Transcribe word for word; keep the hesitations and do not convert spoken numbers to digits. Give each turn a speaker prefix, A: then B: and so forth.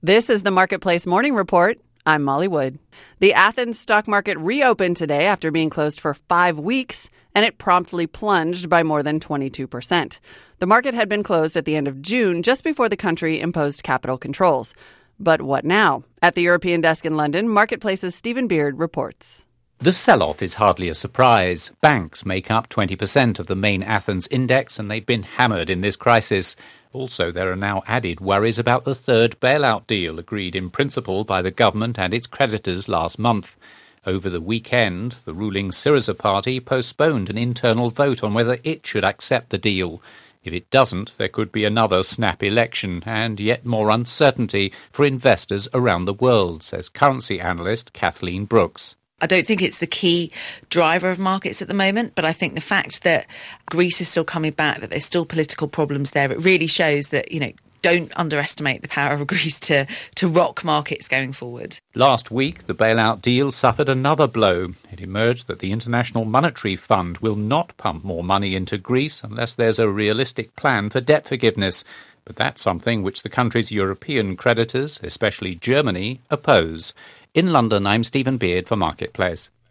A: This is the Marketplace Morning Report. I'm Molly Wood. The Athens stock market reopened today after being closed for five weeks, and it promptly plunged by more than twenty-two percent. The market had been closed at the end of June, just before the country imposed capital controls. But what now? At the European desk in London, Marketplace's Stephen Beard reports.
B: The sell-off is hardly a surprise. Banks make up twenty percent of the main Athens index, and they've been hammered in this crisis. Also, there are now added worries about the third bailout deal agreed in principle by the government and its creditors last month. Over the weekend, the ruling Syriza party postponed an internal vote on whether it should accept the deal. If it doesn't, there could be another snap election and yet more uncertainty for investors around the world, says currency analyst Kathleen Brooks.
C: I don't think it's the key driver of markets at the moment, but I think the fact that Greece is still coming back, that there's still political problems there, it really shows that, you know, don't underestimate the power of Greece to, to rock markets going forward.
B: Last week, the bailout deal suffered another blow. It emerged that the International Monetary Fund will not pump more money into Greece unless there's a realistic plan for debt forgiveness. But that's something which the country's European creditors, especially Germany, oppose. In London, I'm Stephen Beard for Marketplace.